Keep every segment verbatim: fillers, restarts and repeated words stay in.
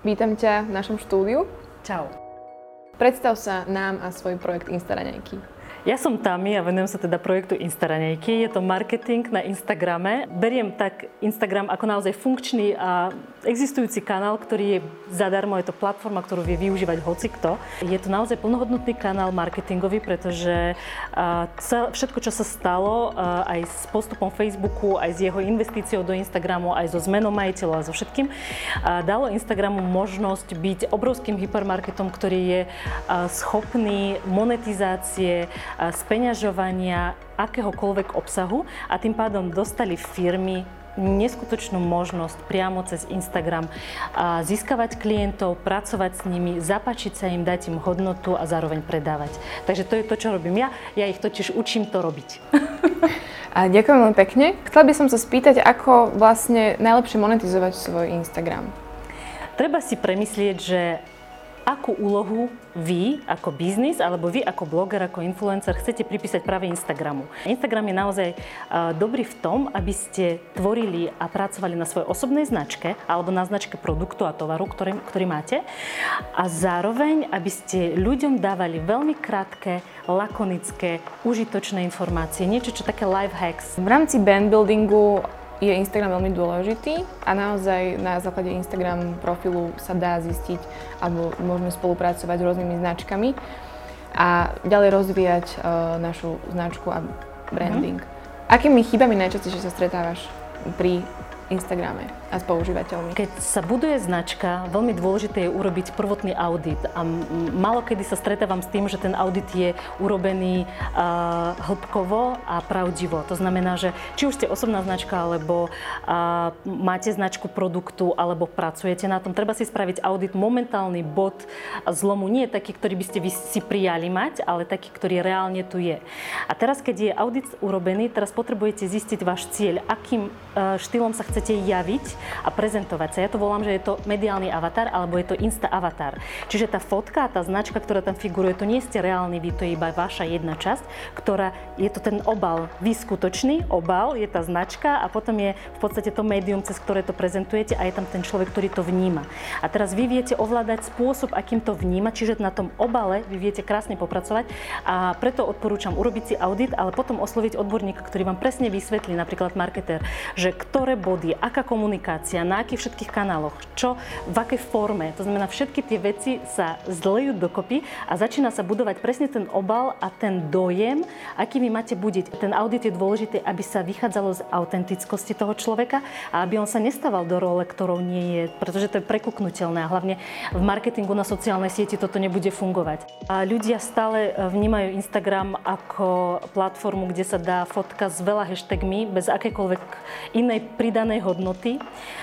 Vítam ťa v našom štúdiu. Čau. Predstav sa nám a svoj projekt Instaraňajky. Ja som Tami a venujem sa teda projektu Instaraňajky. Je to marketing na Instagrame. Beriem tak Instagram ako naozaj funkčný a existujúci kanál, ktorý je zadarmo. Je to platforma, ktorú vie využívať hocikto. Je to naozaj plnohodnotný kanál marketingový, pretože všetko, čo sa stalo aj s postupom Facebooku, aj s jeho investíciou do Instagramu, aj so zmenou majiteľov a so všetkým, dalo Instagramu možnosť byť obrovským hypermarketom, ktorý je schopný monetizácie, speňažovania akéhokoľvek obsahu a tým pádom dostali firmy neskutočnú možnosť priamo cez Instagram získavať klientov, pracovať s nimi, zapáčiť sa im, dať im hodnotu a zároveň predávať. Takže to je to, čo robím ja. Ja ich totiž učím to robiť. A ďakujem veľmi pekne. Chcela by som sa spýtať, ako vlastne najlepšie monetizovať svoj Instagram. Treba si premyslieť, že akú úlohu vy ako biznis alebo vy ako bloger, ako influencer chcete pripísať práve Instagramu. Instagram je naozaj uh, dobrý v tom, aby ste tvorili a pracovali na svojej osobnej značke alebo na značke produktu a tovaru, ktorý, ktorý máte a zároveň, aby ste ľuďom dávali veľmi krátke, lakonické, užitočné informácie, niečo čo také life hacks. V rámci brand buildingu je Instagram veľmi dôležitý a naozaj na základe Instagram profilu sa dá zistiť alebo môžeme spolupracovať s rôznymi značkami a ďalej rozvíjať uh, našu značku a branding. Mm-hmm. Akými chybami najčastejšie sa stretávaš pri Instagrame a s používateľmi? Keď sa buduje značka, veľmi dôležité je urobiť prvotný audit a málo kedy sa stretávam s tým, že ten audit je urobený uh, hĺbkovo a pravdivo. To znamená, že či už ste osobná značka, alebo uh, máte značku produktu, alebo pracujete na tom, treba si spraviť audit. Momentálny bod zlomu nie je taký, ktorý by ste vy si prijali mať, ale taký, ktorý reálne tu je. A teraz, keď je audit urobený, teraz potrebujete zistiť váš cieľ, akým uh, štýlom sa chcete javiť a prezentovať sa. Ja to volám, že je to mediálny avatar alebo je to Insta avatar. Čiže tá fotka, tá značka, ktorá tam figuruje, to nie ste reálni vy, to je iba vaša jedna časť, ktorá je to ten obal, vy skutočný obal, je tá značka a potom je v podstate to médium, cez ktoré to prezentujete a je tam ten človek, ktorý to vníma. A teraz vy viete ovládať spôsob, akým to vníma, čiže na tom obale vy viete krásne popracovať a preto odporúčam urobiť si audit, ale potom osloviť odborníka, ktorý vám presne vysvetlí, napríklad marketér, že ktoré body, aká komunikácia, na akých všetkých kanáloch, čo, v akej forme. To znamená, všetky tie veci sa zlejú dokopy a začína sa budovať presne ten obal a ten dojem, aký vy máte budiť. Ten audit je dôležité, aby sa vychádzalo z autentickosti toho človeka a aby on sa nestával do role, ktorou nie je, pretože to je prekuknutelné a hlavne v marketingu na sociálnej sieti toto nebude fungovať. A ľudia stále vnímajú Instagram ako platformu, kde sa dá fotka s veľa hashtagmi, bez akékoľvek inej pridanej hodnoty,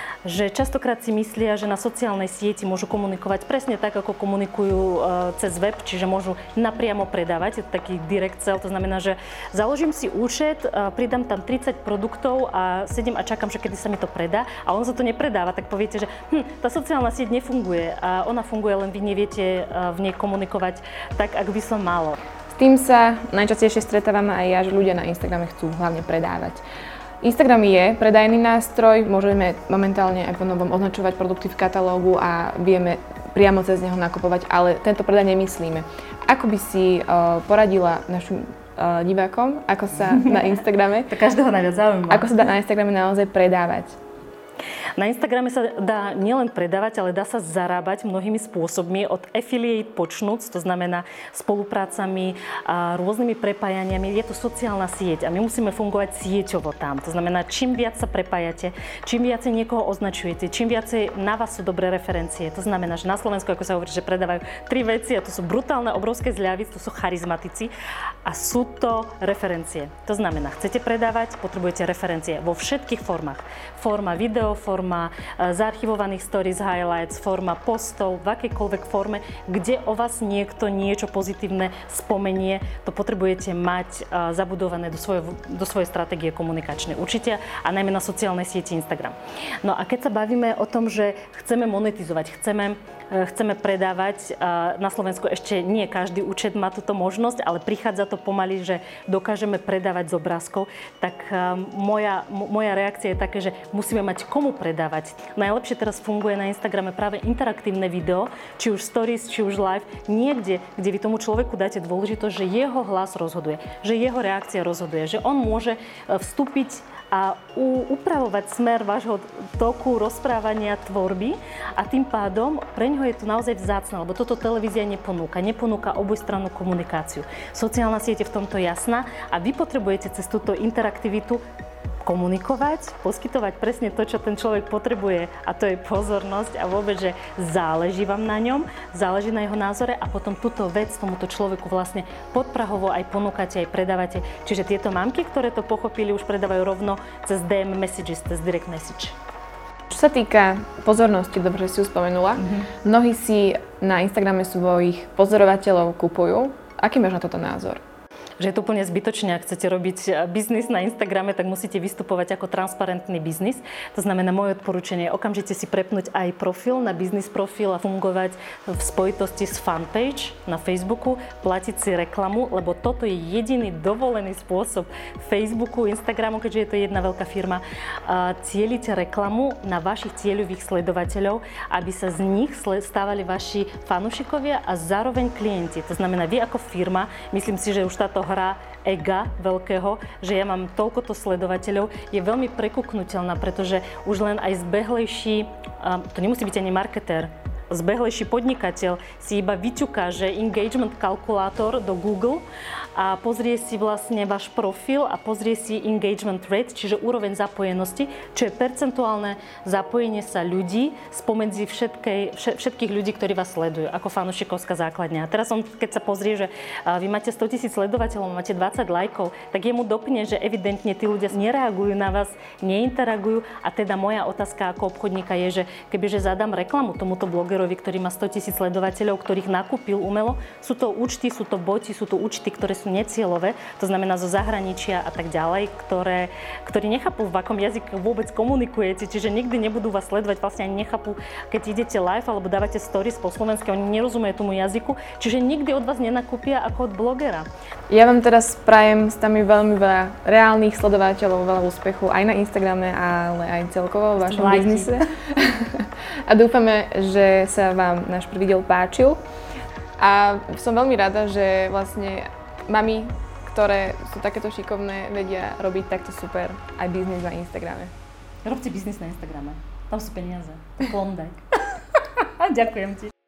že častokrát si myslia, že na sociálnej sieti môžu komunikovať presne tak, ako komunikujú cez web, čiže môžu napriamo predávať, je to taký direct sell, to znamená, že založím si účet, pridám tam tridsať produktov a sedím a čakám, že kedy sa mi to predá a on sa to nepredáva, tak poviete, že hm, tá sociálna sieť nefunguje a ona funguje, len vy neviete v nej komunikovať tak, ako by som malo. S tým sa najčastejšie stretávame aj ja, že ľudia na Instagrame chcú hlavne predávať. Instagram je predajný nástroj, môžeme momentálne aj po novom označovať produkty v katalógu a vieme priamo cez neho nakupovať, ale tento predaj nemyslíme. Ako by si uh, poradila našim uh, divákom, ako sa na Instagrame, to každého najviac zaujíma. Ako sa dá na Instagrame naozaj predávať? Na Instagrame sa dá nielen predávať, ale dá sa zarábať mnohými spôsobmi, od affiliate počnúc, to znamená spoluprácami a rôznymi prepájaniami. Je to sociálna sieť a my musíme fungovať sieťovo tam. To znamená, čím viac sa prepájate, čím viacej niekoho označujete, čím viacej na vás sú dobré referencie. To znamená, že na Slovensku, ako sa hovorí, že predávajú tri veci a to sú brutálne, obrovské zľavy, to sú charizmatici a sú to referencie. To znamená, chcete predávať, potrebujete referencie vo všetkých formách. Forma video, forma zaarchivovaných stories, highlights, forma postov, v akejkoľvek forme, kde o vás niekto niečo pozitívne spomenie, to potrebujete mať zabudované do svojej, do svojej stratégie komunikačnej určite a najmä na sociálnej sieti Instagram. No a keď sa bavíme o tom, že chceme monetizovať, chceme chceme predávať. Na Slovensku ešte nie každý účet má túto možnosť, ale prichádza to pomaly, že dokážeme predávať z obrázkov. Tak moja, moja reakcia je také, že musíme mať komu predávať. Najlepšie teraz funguje na Instagrame práve interaktívne video, či už stories, či už live, niekde, kde vy tomu človeku dáte dôležitosť, že jeho hlas rozhoduje, že jeho reakcia rozhoduje, že on môže vstúpiť a upravovať smer vášho toku, rozprávania, tvorby a tým pádom pre ňoho je to naozaj vzácne, lebo toto televízia neponúka. Neponúka obojstrannú komunikáciu. Sociálna sieť je v tomto jasná a vy potrebujete cez túto interaktivitu komunikovať, poskytovať presne to, čo ten človek potrebuje, a to je pozornosť a vôbec, že záleží vám na ňom, záleží na jeho názore a potom túto vec tomuto človeku vlastne podprahovo aj ponúkate, aj predávate. Čiže tieto mamky, ktoré to pochopili, už predávajú rovno cez dé em messages, cez direct message. Čo sa týka pozornosti, dobre, že si ju spomenula, mm-hmm. mnohí si na Instagrame svojich pozorovateľov kupujú. Aký máš na toto názor? Že je to úplne zbytočné, ak chcete robiť biznis na Instagrame, tak musíte vystupovať ako transparentný biznis. To znamená, moje odporúčanie je okamžite si prepnúť aj profil na biznis profil a fungovať v spojitosti s fanpage na Facebooku, platiť si reklamu, lebo toto je jediný dovolený spôsob Facebooku, Instagramu, keďže je to jedna veľká firma. Cielite reklamu na vašich cieľových sledovateľov, aby sa z nich stávali vaši fanúšikovia a zároveň klienti. To znamená, vy ako firma, myslím si, že už táto hra ega veľkého, že ja mám toľkoto sledovateľov, je veľmi prekuknutelná, pretože už len aj zbehlejší, to nemusí byť ani marketér, zbehlejší podnikateľ si iba vyťuká, že engagement kalkulátor do Google a pozrie si vlastne váš profil a pozrie si engagement rate, čiže úroveň zapojenosti, čo je percentuálne zapojenie sa ľudí spomedzi všetkej, všetkých ľudí, ktorí vás sledujú, ako fanúšikovská základňa. A teraz on, keď sa pozrie, že vy máte stotisíc sledovateľov, máte dvadsať lajkov, tak jemu dopne, že evidentne tí ľudia nereagujú na vás, neinteragujú a teda moja otázka ako obchodníka je, že kebyže zadám reklamu tomuto blogerovi, ktorý má stotisíc sledovateľov, ktorých nakúpil umelo, sú to účty, sú to boti, sú to účty, ktoré sú necieľové, to znamená zo zahraničia a tak ďalej, ktoré, ktorí nechápu, v akom jazyku vôbec komunikujete, čiže nikdy nebudú vás sledovať, vlastne ani nechápu, keď idete live alebo dávate stories po slovensky, oni nerozumejú tomu jazyku, čiže nikdy od vás nenakúpia ako od blogera. Ja vám teraz prajem s tami veľmi veľa reálnych sledovateľov, veľa úspechu aj na Instagrame, ale aj celkovo v vašom biznise. A dúfame, že sa vám náš prvý diel páčil. A som veľmi rada, že vlastne mami, ktoré sú takéto šikovné, vedia robiť takto super aj biznis na Instagrame. Robte biznis na Instagrame. Tam sú peniaze. To Klondike. Ďakujem ti.